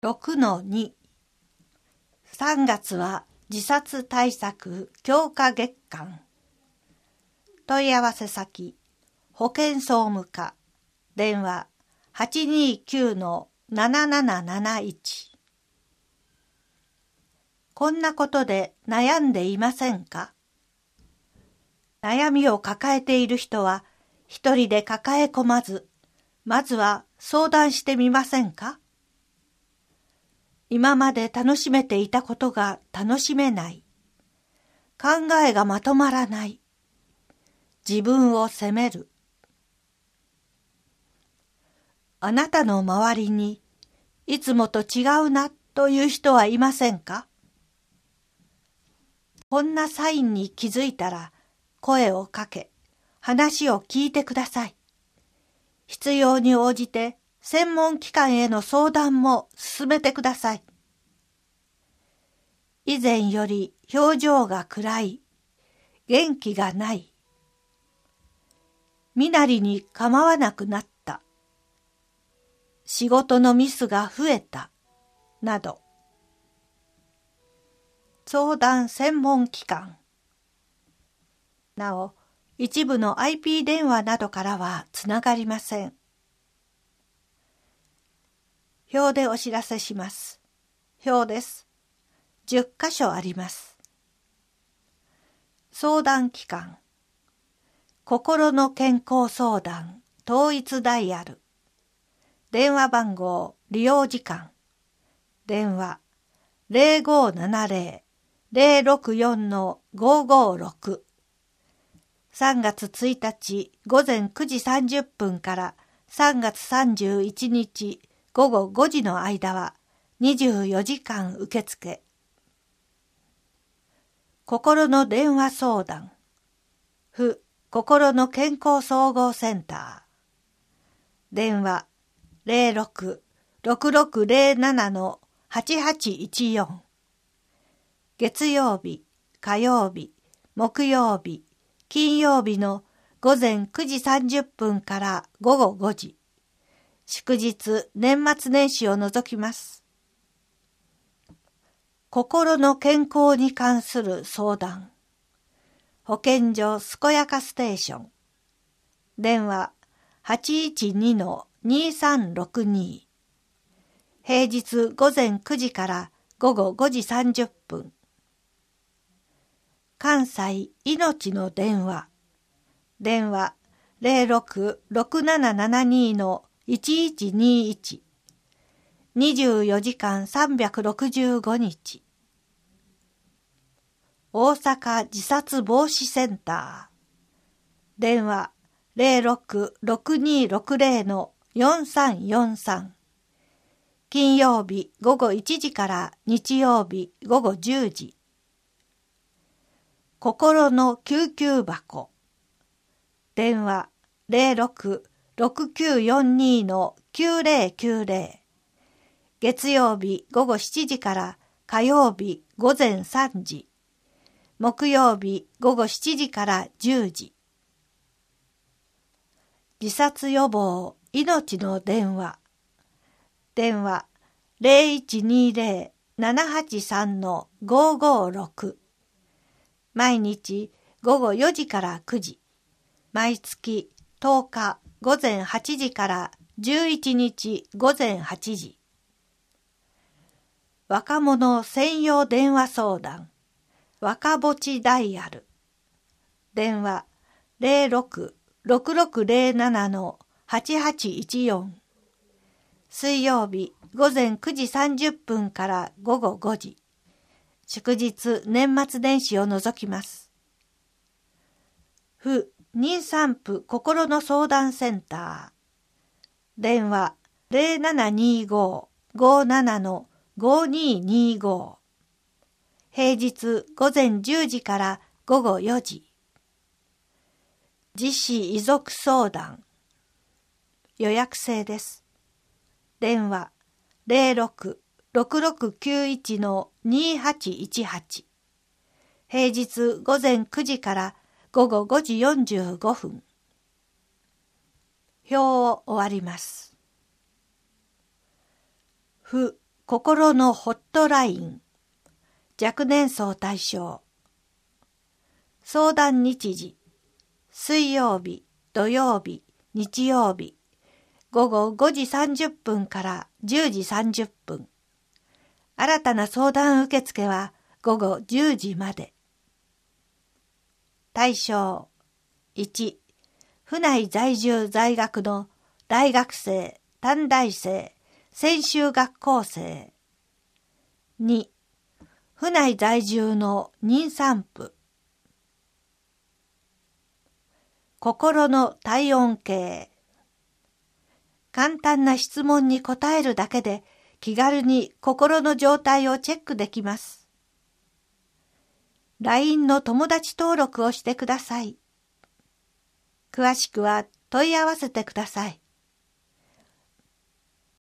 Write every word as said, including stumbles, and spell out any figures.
ろくのに さんがつは自殺対策強化月間。問い合わせ先保健総務課電話 はちにーきゅうのなななななないち。こんなことで悩んでいませんか？悩みを抱えている人は一人で抱え込まず、まずは相談してみませんか？今まで楽しめていたことが楽しめない。考えがまとまらない。自分を責める。あなたの周りにいつもと違うなという人はいませんか？こんなサインに気づいたら声をかけ、話を聞いてください。必要に応じて専門機関への相談も進めてください。以前より表情が暗い、元気がない、身なりに構わなくなった、仕事のミスが増えた、など。相談専門機関。なお、一部の アイピー 電話などからはつながりません。表でお知らせします。表です。じゅっかしょあります。相談機関。心の健康相談統一ダイヤル。電話番号、利用時間。電話 ゼロごーななゼロ ゼロろくよんのごーごーろく。さんがつついたち午前くじさんじゅっぷんからさんがつさんじゅういちにちごごごじの間はにじゅうよじかん受付。心の電話相談。府心の健康総合センター。電話ゼロろく ろくろくゼロななのはちはちいちよん。月曜日、火曜日、木曜日、金曜日の午前くじさんじゅっぷんからごごごじ。祝日、年末年始を除きます。心の健康に関する相談。保健所すこやかステーション。電話 はちいちにのにさんろくに。平日午前くじからごごごじさんじゅっぷん。関西いのちの電話。電話 ゼロろく ろくななななにのいちいちにいち。にじゅうよじかんさんびゃくろくじゅうごにち。大阪自殺防止センター。電話 ゼロろく ろくにろくゼロのよんさんよんさん。金曜日ごごいちじから日曜日ごごじゅうじ。心の救急箱。電話 ゼロろく ろくきゅうよんにのきゅうゼロきゅうゼロ。月曜日ごごしちじから火曜日ごぜんさんじ。木曜日ごごしちじからじゅうじ。自殺予防命の電話。電話 ゼロいちにゼロ ななはちさんのごーごーろく。毎日ごごよじからくじ。毎月とおかごぜんはちじからじゅういちにちごぜんはちじ。若者専用電話相談。若ぼちダイヤル。電話 ゼロろく ろくろくゼロななのはちはちいちよん。水曜日ごぜんくじさんじゅっぷんからごごごじ。祝日年末年始を除きます。府妊産婦心の相談センター。電話 ゼロななにご ごーななのごーにーにーご。平日午前じゅうじからごごよじ。自死遺族相談。予約制です。電話ゼロろく ろくろくきゅういちのにはちいちはち。平日午前くじからごごごじよんじゅうごふん。表を終わります。府心のホットライン、若年層対象。相談日時、水曜日、土曜日、日曜日、午後ごじさんじゅっぷんからじゅうじさんじゅっぷん。新たな相談受付は午後じゅうじまで。対象いち、府内在住在学の大学生、短大生、専修学校生。に、府内在住の妊産婦。心の体温計。簡単な質問に答えるだけで気軽に心の状態をチェックできます。ライン の友達登録をしてください。詳しくは問い合わせてください。